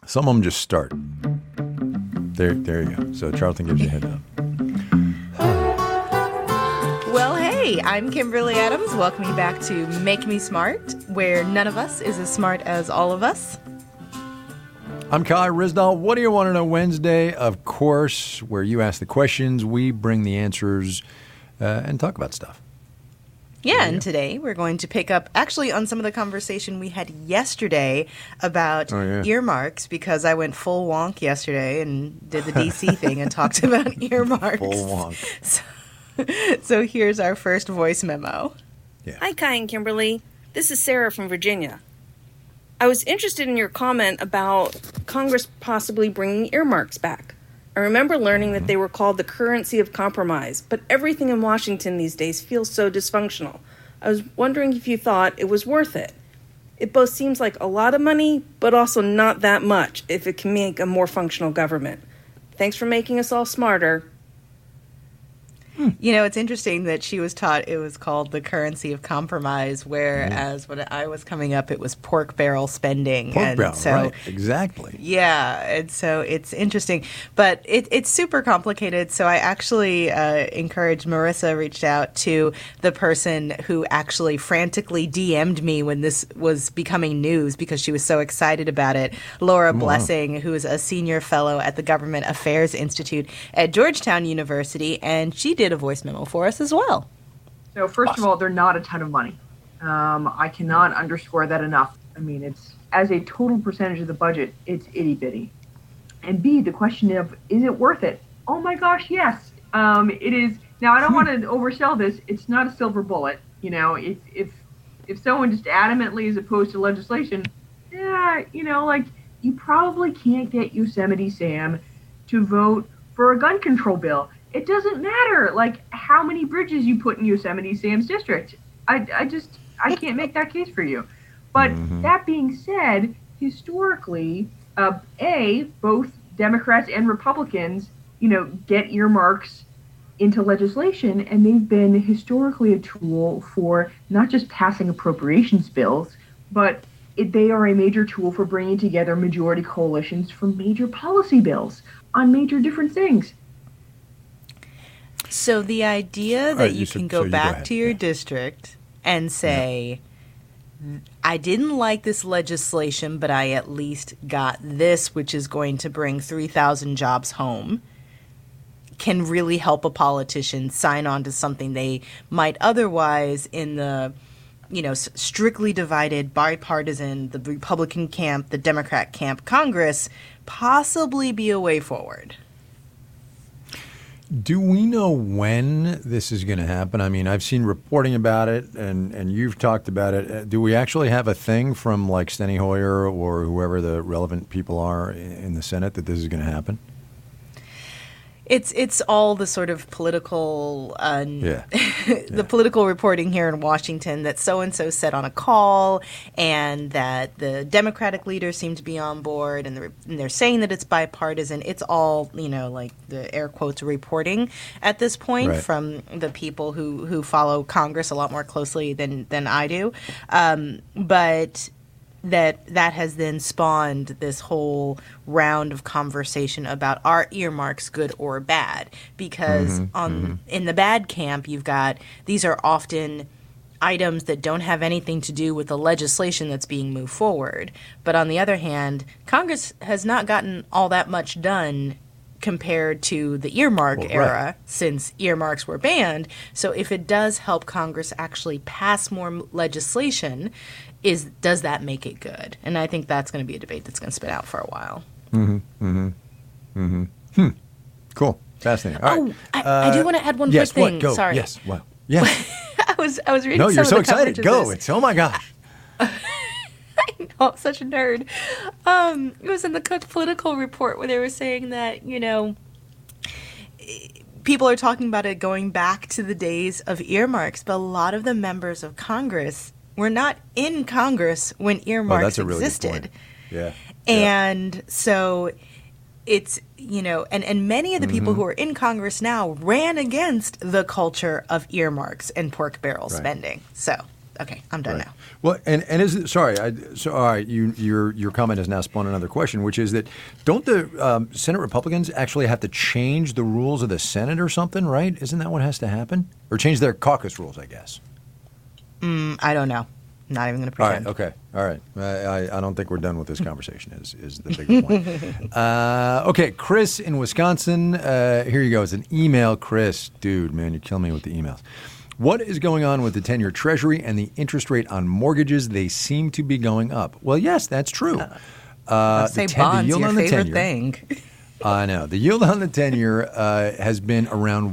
Some of them just start. There you go. So Charlton gives you a heads up. Well, hey, I'm Kimberly Adams. Welcome you back to Make Me Smart, where none of us is as smart as all of us. I'm Kai Risdall. What do you want to know Wednesday? Of course, where you ask the questions, we bring the answers and talk about stuff. Yeah, and today we're going to pick up actually on some of the conversation we had yesterday about earmarks, because I went full wonk yesterday and did the DC thing and talked about earmarks. Full wonk. So here's our first voice memo. Yeah. Hi, Kai and Kimberly. This is Sarah from Virginia. I was interested in your comment about Congress possibly bringing earmarks back. I remember learning that they were called the currency of compromise, but everything in Washington these days feels so dysfunctional. I was wondering if you thought it was worth it. It both seems like a lot of money, but also not that much if it can make a more functional government. Thanks for making us all smarter. You know, it's interesting that she was taught it was called the currency of compromise, whereas when I was coming up, it was pork barrel spending. Pork barrel, right, exactly. Yeah, and so it's interesting. But it's super complicated, so I actually encouraged Marissa reached out to the person who actually frantically DM'd me when this was becoming news because she was so excited about it, Laura Blessing, who is a senior fellow at the Government Affairs Institute at Georgetown University, and she did a voice memo for us as well. So first of all, they're not a ton of money. I cannot underscore that enough. I mean, it's as a total percentage of the budget, it's itty bitty. And B, the question of, is it worth it? Oh my gosh, yes. It is. Now, I don't want to oversell this. It's not a silver bullet. You know, if someone just adamantly is opposed to legislation, you know, like, you probably can't get Yosemite Sam to vote for a gun control bill. It doesn't matter, like, how many bridges you put in Yosemite Sam's district. I can't make that case for you. But that being said, historically, both Democrats and Republicans, you know, get earmarks into legislation, and they've been historically a tool for not just passing appropriations bills, but they are a major tool for bringing together majority coalitions for major policy bills on major different things. So the idea that you can go back to your district and say, I didn't like this legislation, but I at least got this, which is going to bring 3,000 jobs home, can really help a politician sign on to something they might otherwise, in the, you know, strictly divided, bipartisan, the Republican camp, the Democrat camp, Congress, possibly be a way forward. Do we know when this is going to happen? I mean, I've seen reporting about it, and you've talked about it. Do we actually have a thing from, like, Steny Hoyer or whoever the relevant people are in the Senate that this is going to happen? It's all the sort of political, the political reporting here in Washington that so-and-so said on a call, and that the Democratic leaders seem to be on board, and they're saying that it's bipartisan. It's all, you know, like the air quotes reporting at this point from the people who follow Congress a lot more closely than I do. But that has then spawned this whole round of conversation about, are earmarks good or bad? Because in the bad camp, you've got, these are often items that don't have anything to do with the legislation that's being moved forward. But on the other hand, Congress has not gotten all that much done compared to the earmark era since earmarks were banned. So if it does help Congress actually pass more legislation, does that make it good? And I think that's going to be a debate that's going to spin out for a while. Cool. Fascinating. All right. I do want to add one more thing. What? Go. Sorry. Yes. Well, yes. I was reading. No, some you're of so the excited. coverage of Go. this. It's oh my gosh. I know, I'm such a nerd. It was in the Cook Political Report where they were saying that, you know, people are talking about it going back to the days of earmarks, but a lot of the members of Congress were not in Congress when earmarks that's a really existed. good point. Yeah. And so it's, you know, and many of the people who are in Congress now ran against the culture of earmarks and pork barrel spending. So Okay, I'm done now. Well, and is it, sorry, so all right, your comment has now spawned another question, which is that don't the Senate Republicans actually have to change the rules of the Senate or something, right? Isn't that what has to happen? Or change their caucus rules, I guess. I don't know. Not even going to pretend. All right, okay. All right. I don't think we're done with this conversation is the big point. Okay, Chris in Wisconsin. Here you go. It's an email. Chris, dude, man, you're killing me with the emails. What is going on with the 10-year Treasury and the interest rate on mortgages? They seem to be going up. Well, yes, that's true. Say bonds, your favorite thing. I know. The yield on the 10-year has been around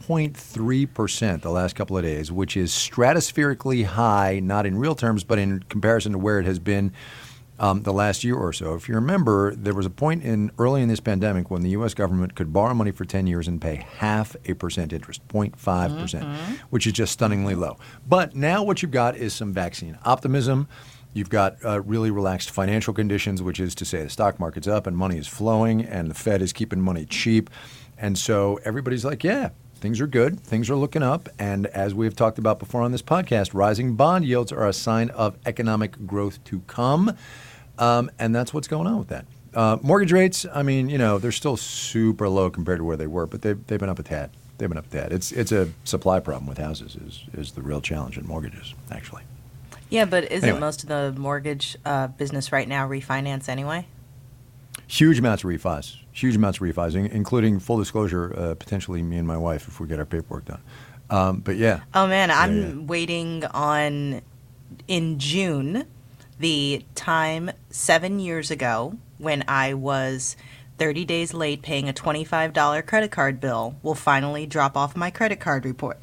1.3% the last couple of days, which is stratospherically high, not in real terms, but in comparison to where it has been the last year or so. If you remember, there was a point early in this pandemic when the U.S. government could borrow money for 10 years and pay 0.5% interest, 0.5%, which is just stunningly low. But now what you've got is some vaccine optimism. You've got really relaxed financial conditions, which is to say the stock market's up and money is flowing and the Fed is keeping money cheap. And so everybody's like, yeah, things are good. Things are looking up. And as we've talked about before on this podcast, rising bond yields are a sign of economic growth to come. And that's what's going on with that. Mortgage rates, I mean, they're still super low compared to where they were, but they've been up a tad. It's a supply problem with houses is the real challenge in mortgages, actually. Yeah, but isn't most of the mortgage business right now refinance anyway? Huge amounts of refis, including, full disclosure, potentially me and my wife if we get our paperwork done. But yeah. Oh, man, I'm waiting on, in June, the time 7 years ago when I was 30 days late paying a $25 credit card bill will finally drop off my credit report.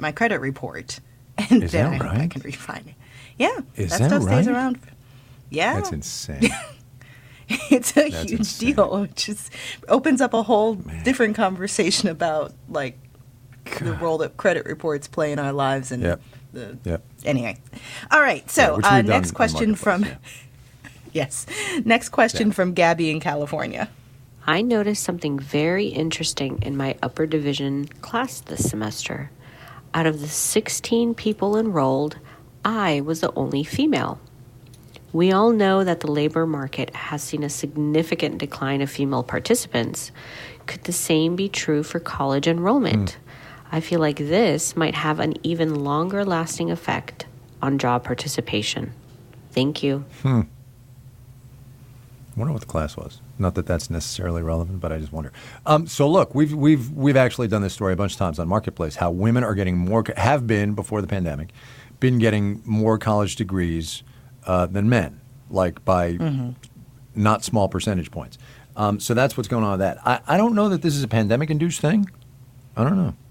And is then that right? I can refinance. Yeah, that stuff stays around. Yeah. That's insane. It's a huge deal. It just opens up a whole different conversation about, like, the role that credit reports play in our lives. And anyway. All right, so next question from... Yes. Next question from Gabby in California. I noticed something very interesting in my upper division class this semester. Out of the 16 people enrolled, I was the only female. We all know that the labor market has seen a significant decline of female participants. Could the same be true for college enrollment? I feel like this might have an even longer lasting effect on job participation. Thank you. I wonder what the class was. Not that that's necessarily relevant, but I just wonder. So look, we've actually done this story a bunch of times on Marketplace, how women are getting have been before the pandemic, been getting more college degrees than men, like by not small percentage points. So that's what's going on with that. I don't know that this is a pandemic-induced thing. I don't know.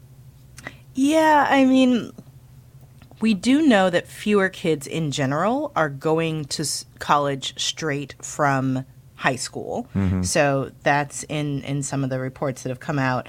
Yeah, I mean, we do know that fewer kids in general are going to college straight from high school. So that's in some of the reports that have come out.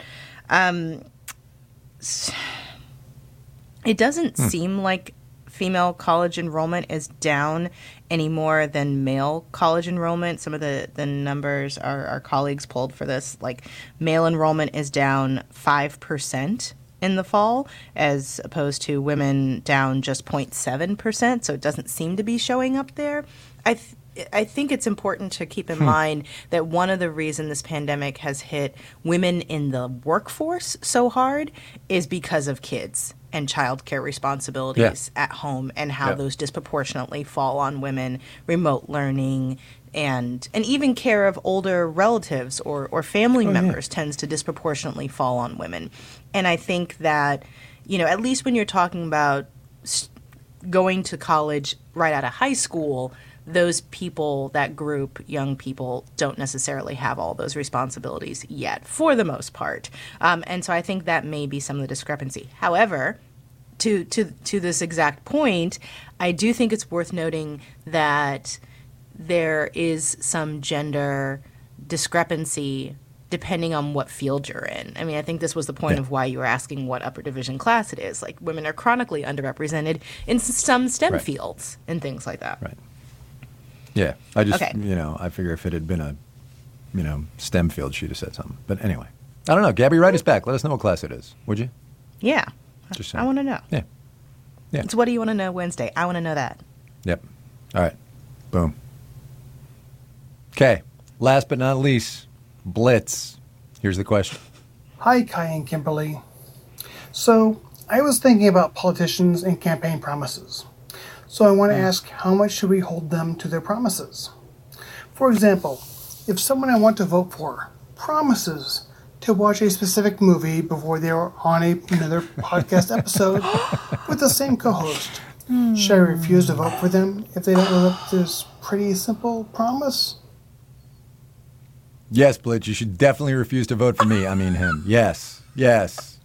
It doesn't seem like female college enrollment is down any more than male college enrollment. Some of the numbers our colleagues pulled for this, like male enrollment is down 5% in the fall, as opposed to women down just 0.7%. So it doesn't seem to be showing up there. I think it's important to keep in mind that one of the reasons this pandemic has hit women in the workforce so hard is because of kids and childcare responsibilities at home and how those disproportionately fall on women, remote learning, and even care of older relatives or family members tends to disproportionately fall on women. And I think that, at least when you're talking about going to college right out of high school, those people, that group, young people, don't necessarily have all those responsibilities yet, for the most part. And so I think that may be some of the discrepancy. However, to this exact point, I do think it's worth noting that there is some gender discrepancy depending on what field you're in. I mean, I think this was the point of why you were asking what upper division class it is. Like, women are chronically underrepresented in some STEM fields and things like that. Right. Yeah, I just, I figure if it had been a, STEM field, she'd have said something. But anyway, I don't know. Gabby, write us back. Let us know what class it is, would you? Yeah. Just saying. I want to know. Yeah. Yeah. It's What Do You Want to Know Wednesday. I want to know that. Yep. All right. Boom. Okay. Last but not least, Blitz. Here's the question. Hi, Kai and Kimberly. So, I was thinking about politicians and campaign promises. So I want to ask, how much should we hold them to their promises? For example, if someone I want to vote for promises to watch a specific movie before they are on another podcast episode with the same co-host, should I refuse to vote for them if they don't live up to this pretty simple promise? Yes, Blitz, you should definitely refuse to vote for me. I mean him. Yes. Yes.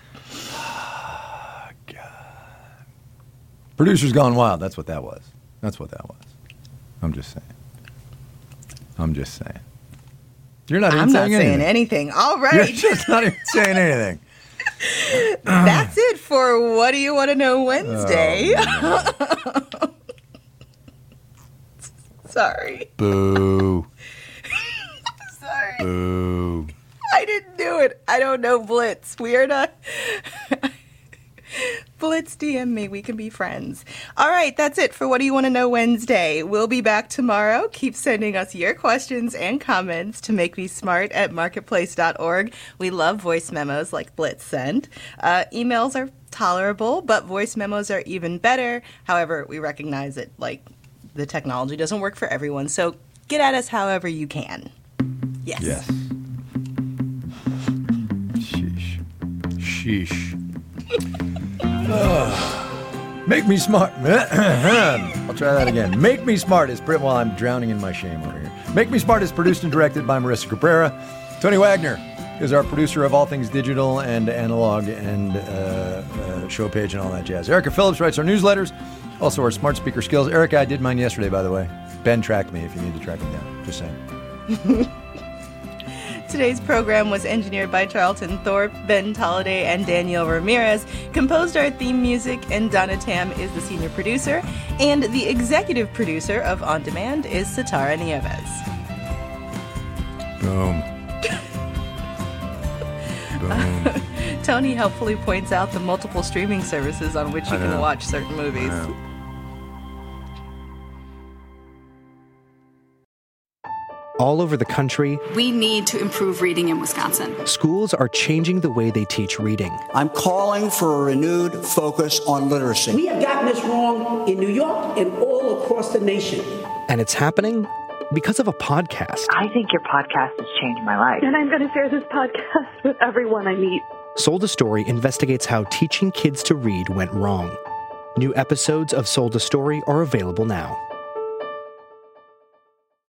God. Producer's Gone Wild. That's what that was. That's what that was. I'm just saying. You're not even I'm not saying saying anything. All right. You're just not even saying anything. That's it for What Do You Want to Know Wednesday. Oh, Sorry. Boo. Sorry. Boo. I didn't do it. I don't know Blitz. We are not. Blitz, DM me. We can be friends. All right, that's it for What Do You Want to Know Wednesday. We'll be back tomorrow. Keep sending us your questions and comments to makemesmart@marketplace.org. We love voice memos like Blitz sent. Emails are tolerable, but voice memos are even better. However, we recognize that the technology doesn't work for everyone, so get at us however you can. Yes. Yes. Sheesh. Make Me Smart. I'll try that again. Make Me Smart is while I'm drowning in my shame over here. Make Me Smart is produced and directed by Marissa Cabrera. Tony Wagner is our producer of all things digital and analog and show page and all that jazz. Erica Phillips writes our newsletters, also our smart speaker skills. Erica, I did mine yesterday, by the way. Ben tracked me if you need to track me down. Just saying. Today's program was engineered by Charlton Thorpe, Ben Tolliday, and Daniel Ramirez. Composed our theme music, and Donna Tam is the senior producer. And the executive producer of On Demand is Satara Nieves. Boom. Boom. Tony helpfully points out the multiple streaming services on which you can watch certain movies. All over the country, we need to improve reading in Wisconsin. Schools are changing the way they teach reading. I'm calling for a renewed focus on literacy. We have gotten this wrong in New York and all across the nation. And it's happening because of a podcast. I think your podcast has changed my life. And I'm going to share this podcast with everyone I meet. Sold a Story investigates how teaching kids to read went wrong. New episodes of Sold a Story are available now.